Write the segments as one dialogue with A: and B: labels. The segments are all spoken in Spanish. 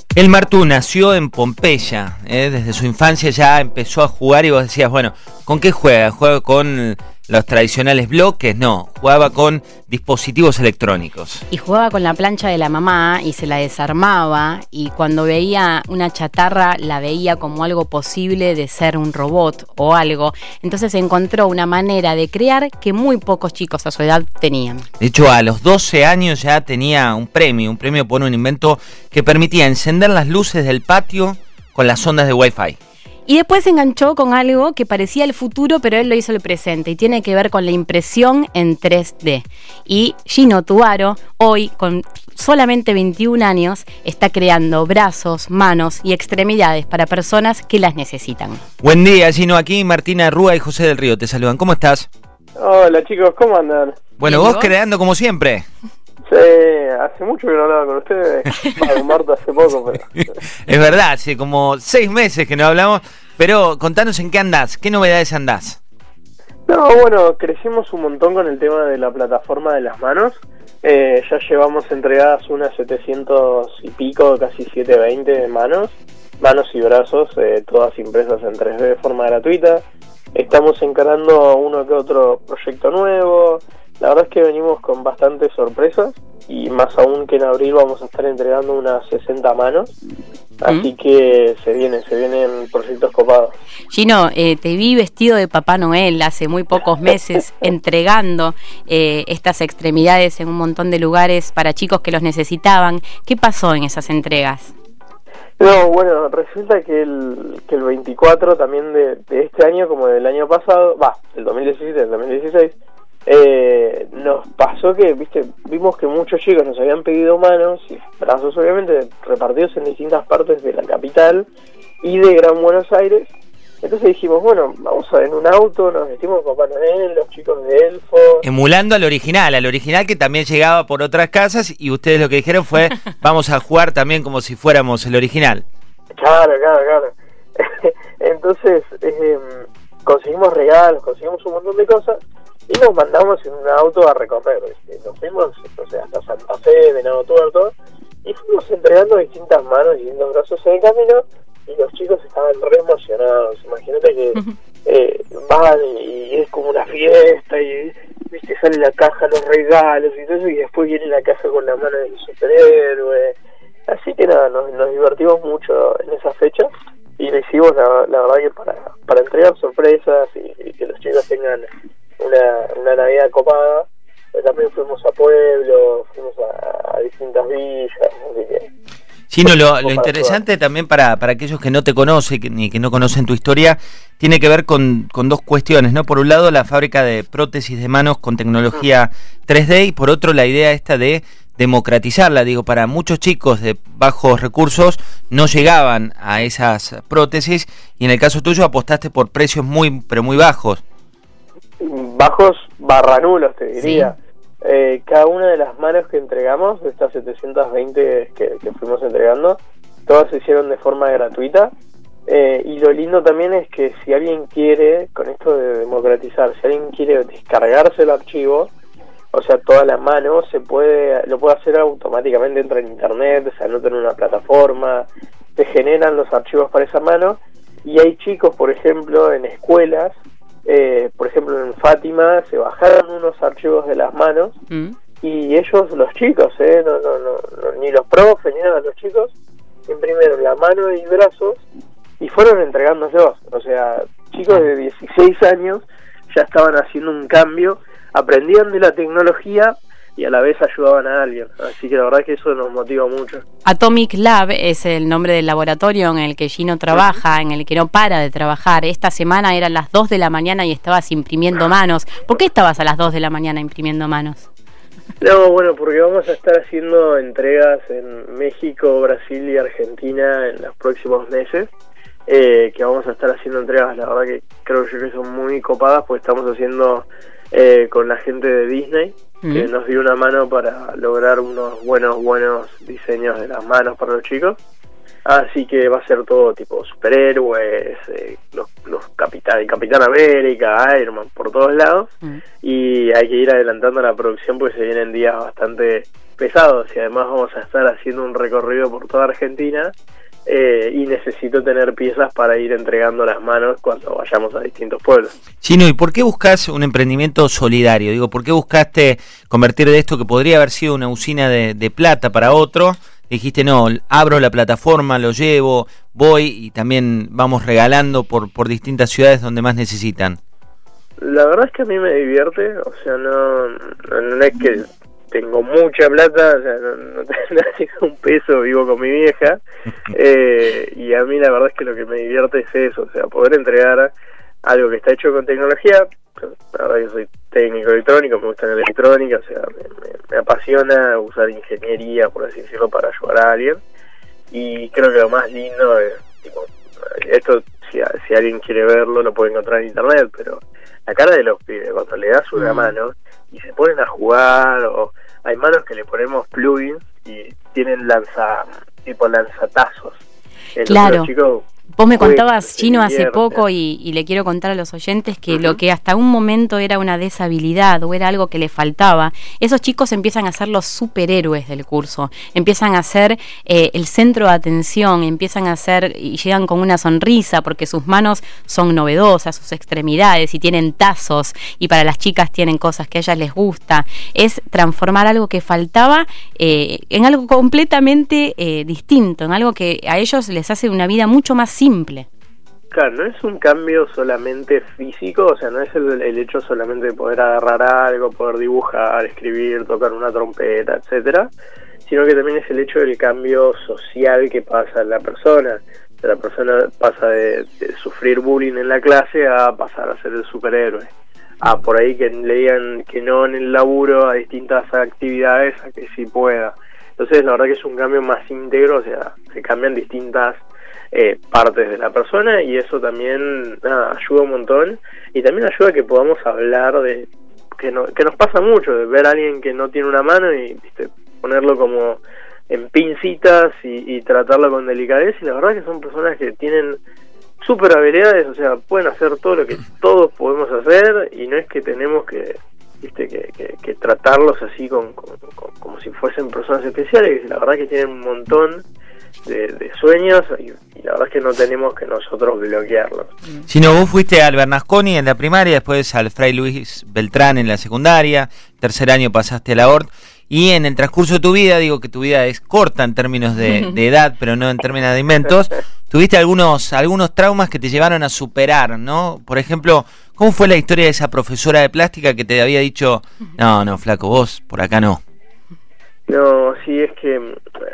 A: El Martu nació en Pompeya, desde su infancia ya empezó a jugar y vos decías, bueno, ¿con qué juega? ¿Juega con los tradicionales bloques? No, jugaba con dispositivos electrónicos.
B: Y jugaba con la plancha de la mamá y se la desarmaba, y cuando veía una chatarra la veía como algo posible de ser un robot o algo. Entonces encontró una manera de crear que muy pocos chicos a su edad tenían.
A: De hecho, a los 12 años ya tenía un premio por un invento que permitía encender las luces del patio con las ondas de Wi-Fi.
B: Y después se enganchó con algo que parecía el futuro, pero él lo hizo el presente, y tiene que ver con la impresión en 3D. Y Gino Tubaro, hoy, con solamente 21 años, está creando brazos, manos y extremidades para personas que las necesitan.
A: Buen día, Gino. Aquí Martina Rúa y José del Río te saludan. ¿Cómo estás?
C: Hola chicos, ¿cómo andan?
A: Bueno, vos creando como siempre.
C: Sí, hace mucho que no hablaba con ustedes. Con Marta hace poco, pero...
A: Es verdad, hace como 6 meses que no hablamos. Pero contanos en qué andás, qué novedades andás.
C: No, bueno, crecimos un montón con el tema de la plataforma de las manos. Ya llevamos entregadas unas 700 y pico, casi 720 manos y brazos, todas impresas en 3D de forma gratuita. Estamos encarando uno que otro proyecto nuevo. La verdad es que venimos con bastantes sorpresas, y más aún que en abril vamos a estar entregando unas 60 manos. Así que se vienen proyectos copados.
B: Gino, te vi vestido de Papá Noel hace muy pocos meses entregando estas extremidades en un montón de lugares para chicos que los necesitaban. ¿Qué pasó en esas entregas?
C: No, bueno, resulta que el 24 también de este año, como del año pasado, del 2016, nos pasó que, vimos que muchos chicos nos habían pedido manos y brazos, obviamente, repartidos en distintas partes de la capital y de Gran Buenos Aires. Entonces dijimos, bueno, vamos en un auto, nos vestimos de Papá Noel, los chicos de Elfo.
A: Emulando al original que también llegaba por otras casas, y ustedes lo que dijeron fue, vamos a jugar también como si fuéramos el original. Claro.
C: Entonces, conseguimos regalos, conseguimos un montón de cosas, y nos mandamos en un auto a recorrer. Nos fuimos, hasta Santa Fe, Venado Tuerto, y fuimos entregando distintas manos y distintos brazos en el camino, y los chicos estaban re emocionados. Imagínate que van y es como una fiesta, y sale la caja, los regalos y todo eso, y después viene la caja con la mano del superhéroe. Así que nada, nos divertimos mucho en esa fecha, y lo hicimos la verdad que para entregar sorpresas y que los chicos tengan una Navidad copada. Pero también fuimos a pueblos, fuimos a distintas villas, así que...
A: Gino, lo interesante también para aquellos que no te conocen ni que no conocen tu historia, tiene que ver con dos cuestiones, ¿no? Por un lado, la fábrica de prótesis de manos con tecnología 3D, y por otro, la idea esta de democratizarla. Para muchos chicos de bajos recursos no llegaban a esas prótesis, y en el caso tuyo apostaste por precios pero muy bajos.
C: Bajos / nulos, te diría. Sí. Cada una de las manos que entregamos, de estas 720 que fuimos entregando, todas se hicieron de forma gratuita, y lo lindo también es que si alguien quiere, con esto de democratizar, si alguien quiere descargarse el archivo, o sea, toda la mano, lo puede hacer automáticamente. Entra en internet, se anota en una plataforma, se generan los archivos para esa mano, y hay chicos, por ejemplo, en escuelas, por ejemplo en Fátima, se bajaron unos archivos de las manos, y ellos, los chicos, ni los profes ni nada, los chicos imprimieron la mano y brazos y fueron entregándolos. O sea, chicos de 16 años ya estaban haciendo un cambio, aprendían de la tecnología y a la vez ayudaban a alguien. Así que la verdad que eso nos motiva mucho.
B: Atomic Lab es el nombre del laboratorio en el que Gino trabaja, en el que no para de trabajar. Esta semana eran las 2 de la mañana y estabas imprimiendo manos. ¿Por qué estabas a las 2 de la mañana imprimiendo manos?
C: No, bueno, porque vamos a estar haciendo entregas en México, Brasil y Argentina en los próximos meses. Que vamos a estar haciendo entregas, la verdad que creo yo que son muy copadas, porque estamos haciendo con la gente de Disney, que nos dio una mano para lograr unos buenos diseños de las manos para los chicos. Así que va a ser todo tipo superhéroes, el Capitán América, Iron Man, por todos lados. Y hay que ir adelantando la producción porque se vienen días bastante pesados y además vamos a estar haciendo un recorrido por toda Argentina y necesito tener piezas para ir entregando las manos cuando vayamos a distintos pueblos.
A: Chino, ¿y por qué buscas un emprendimiento solidario? Digo, ¿por qué buscaste convertir de esto que podría haber sido una usina de plata para otro? Dijiste, no, abro la plataforma, lo llevo, voy y también vamos regalando por distintas ciudades donde más necesitan.
C: La verdad es que a mí me divierte, o sea, no es que tengo mucha plata, o sea, no tengo un peso, vivo con mi vieja, y a mí la verdad es que lo que me divierte es eso, o sea, poder entregar algo que está hecho con tecnología. La verdad que soy técnico electrónico, me gusta la electrónica, o sea, me apasiona usar ingeniería, por así decirlo, para ayudar a alguien, y creo que lo más lindo es, tipo, esto, si alguien quiere verlo, lo puede encontrar en internet, pero la cara de los pibes, cuando le das una mano y se ponen a jugar, o hay manos que le ponemos plugins y tienen lanzatazos.
B: Claro.
C: Los chicos,
B: vos me contabas, Chino, hace poco, y le quiero contar a los oyentes que lo que hasta un momento era una deshabilidad o era algo que le faltaba, esos chicos empiezan a ser los superhéroes del curso, empiezan a ser el centro de atención, empiezan a ser y llegan con una sonrisa porque sus manos son novedosas, sus extremidades, y tienen tazos, y para las chicas tienen cosas que a ellas les gusta. Es transformar algo que faltaba en algo completamente distinto, en algo que a ellos les hace una vida mucho más simple.
C: Claro, no es un cambio solamente físico, o sea, no es el hecho solamente de poder agarrar algo, poder dibujar, escribir, tocar una trompeta, etcétera, sino que también es el hecho del cambio social que pasa en la persona. O sea, la persona pasa de sufrir bullying en la clase a pasar a ser el superhéroe. A por ahí que le digan que no en el laburo a distintas actividades a que sí pueda. Entonces, la verdad que es un cambio más íntegro, o sea, se cambian distintas partes de la persona, y eso también ayuda un montón, y también ayuda a que podamos hablar de que nos pasa mucho, de ver a alguien que no tiene una mano y, ¿viste?, ponerlo como en pincitas y tratarlo con delicadeza, y la verdad que son personas que tienen súper habilidades, o sea, pueden hacer todo lo que todos podemos hacer, y no es que tenemos que, ¿viste?, que tratarlos así como si fuesen personas especiales. La verdad que tienen un montón de sueños, y la verdad es que no tenemos que nosotros bloquearlos.
A: Si no, vos fuiste al Bernasconi en la primaria, después al Fray Luis Beltrán en la secundaria, tercer año pasaste a la Hort, y en el transcurso de tu vida, digo que tu vida es corta en términos de edad, pero no en términos de inventos, tuviste algunos traumas que te llevaron a superar, ¿no? Por ejemplo, ¿cómo fue la historia de esa profesora de plástica que te había dicho, no, flaco, vos por acá no?
C: No, sí, es que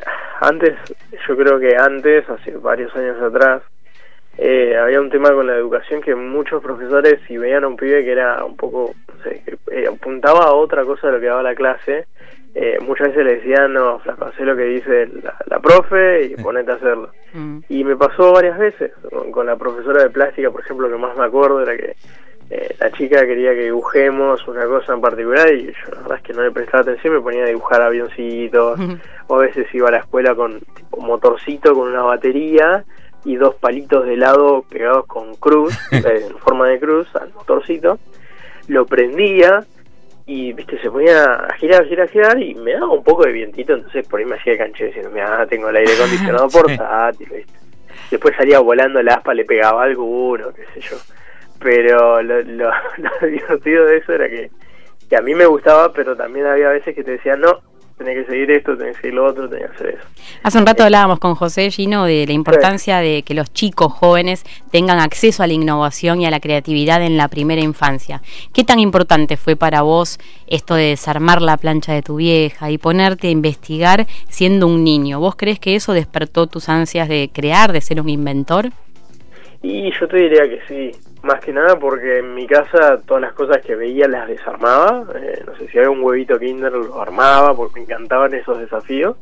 C: yo creo que antes, hace varios años atrás, había un tema con la educación que muchos profesores, si veían a un pibe que era un poco, no sé, que apuntaba a otra cosa de lo que daba la clase, muchas veces le decían, no, flaco, hacé lo que dice la profe y ponete a hacerlo. Y me pasó varias veces, con la profesora de plástica, por ejemplo, lo que más me acuerdo era que la chica quería que dibujemos una cosa en particular, y yo la verdad es que no le prestaba atención, me ponía a dibujar avioncitos, o a veces iba a la escuela con tipo motorcito con una batería y 2 palitos de helado pegados con cruz, en forma de cruz, al motorcito, lo prendía y, viste, se ponía a girar, y me daba un poco de vientito, entonces por ahí me hacía de canchero diciendo, mira, tengo el aire acondicionado portátil, ¿viste? Después salía volando el aspa, le pegaba a alguno, qué sé yo. Pero lo divertido de eso era que a mí me gustaba, pero también había veces que te decían, no, tenés que seguir esto, tenés que seguir lo otro, tenés que hacer eso.
B: Hace un rato hablábamos con José, Gino, de la importancia de que los chicos jóvenes tengan acceso a la innovación y a la creatividad en la primera infancia. ¿Qué tan importante fue para vos esto de desarmar la plancha de tu vieja y ponerte a investigar siendo un niño? ¿Vos crees que eso despertó tus ansias de crear, de ser un inventor?
C: Y yo te diría que sí, más que nada porque en mi casa todas las cosas que veía las desarmaba, no sé, si había un huevito Kinder lo armaba porque me encantaban esos desafíos,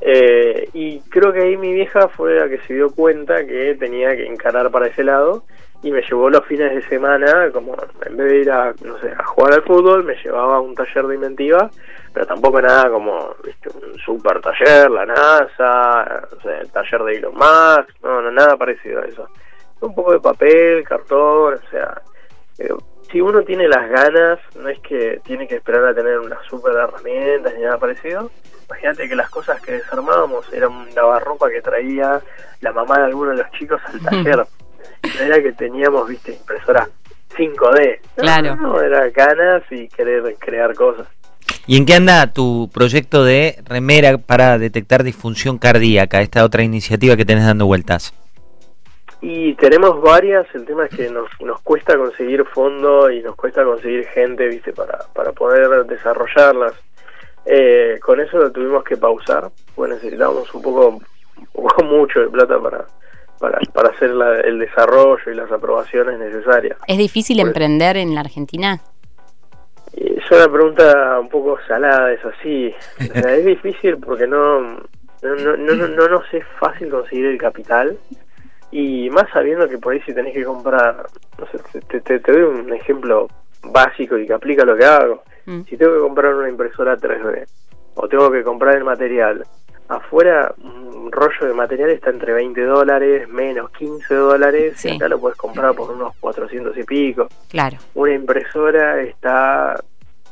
C: y creo que ahí mi vieja fue la que se dio cuenta que tenía que encarar para ese lado, y me llevó los fines de semana, como en vez de ir a, no sé, a jugar al fútbol, me llevaba a un taller de inventiva, pero tampoco nada como, ¿viste? Un super taller, la NASA, no sé, el taller de Elon Musk, no, nada parecido a eso. Un poco de papel, cartón, o sea, si uno tiene las ganas, no es que tiene que esperar a tener unas super herramientas ni nada parecido. Imagínate que las cosas que desarmábamos era un lavarropa que traía la mamá de alguno de los chicos al taller. No era que teníamos, viste, impresora 5D.
B: Claro.
C: No, era ganas y querer crear cosas.
A: ¿Y en qué anda tu proyecto de remera para detectar disfunción cardíaca, esta otra iniciativa que tenés dando vueltas?
C: Y tenemos varias, el tema es que nos cuesta conseguir fondo y nos cuesta conseguir gente, viste, para poder desarrollarlas. Con eso lo tuvimos que pausar, pues necesitábamos un poco mucho de plata para hacer el desarrollo y las aprobaciones necesarias.
B: ¿Es difícil emprender en la Argentina?
C: Es una pregunta un poco salada, es así. O sea, es difícil porque no nos es fácil conseguir el capital, y más sabiendo que por ahí si tenés que comprar, no sé, te doy un ejemplo básico y que aplica lo que hago. Si tengo que comprar una impresora 3D o tengo que comprar el material, afuera un rollo de material está entre $20, menos $15,
B: sí.
C: Y acá lo puedes comprar por unos 400 y pico.
B: Claro.
C: Una impresora está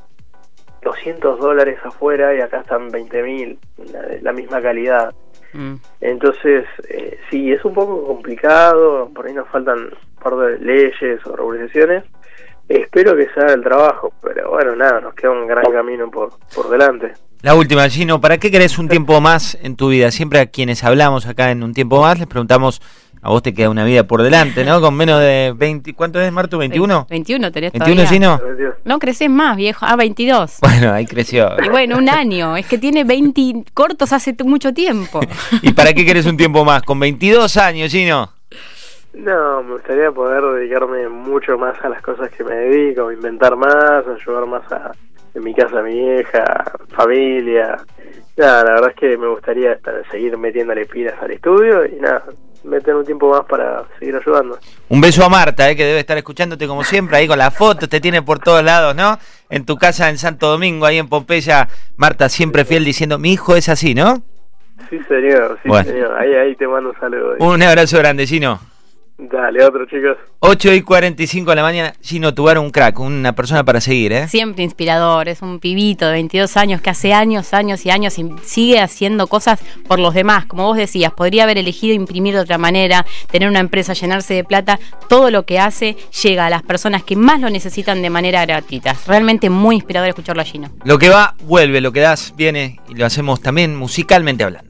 C: $200 afuera y acá están 20.000, la misma calidad. Entonces, sí, es un poco complicado, por ahí nos faltan un par de leyes o regularizaciones. Espero que se haga el trabajo, pero bueno, nada, nos queda un gran camino por delante.
A: La última, Gino, ¿para qué querés un tiempo más en tu vida? Siempre a quienes hablamos acá en Un Tiempo Más les preguntamos, a vos te queda una vida por delante, ¿no? Con menos de 20, ¿cuánto es, Martu? ¿21?
B: 21 tenés
A: 21,
B: todavía.
A: Gino.
B: No creces más, viejo. 22.
A: Bueno, ahí creció.
B: Y bueno, un año. Es que tiene 20 cortos hace mucho tiempo.
A: ¿Y para qué querés un tiempo más? Con 22 años, Gino.
C: No, me gustaría poder dedicarme mucho más a las cosas que me dedico, inventar más, ayudar más en mi casa a mi vieja, familia. Nada, la verdad es que me gustaría seguir metiéndole pilas al estudio y nada, meter un tiempo más para seguir ayudando.
A: Un beso a Marta, que debe estar escuchándote como siempre, ahí con las fotos, te tiene por todos lados, ¿no? En tu casa en Santo Domingo, ahí en Pompeya, Marta siempre fiel diciendo, mi hijo es así, ¿no?
C: Sí, señor, sí,
A: bueno.
C: Señor. Ahí te mando un saludo.
A: Un abrazo grande, Gino.
C: Dale, otro, chicos.
A: 8:45 de la mañana, Gino Tubaro, un crack, una persona para seguir, ¿eh?
B: Siempre inspirador, es un pibito de 22 años que hace años y años y sigue haciendo cosas por los demás. Como vos decías, podría haber elegido imprimir de otra manera, tener una empresa, llenarse de plata. Todo lo que hace llega a las personas que más lo necesitan de manera gratuita. Realmente muy inspirador escucharlo a Gino.
A: Lo que va, vuelve, lo que das, viene, y lo hacemos también musicalmente hablando.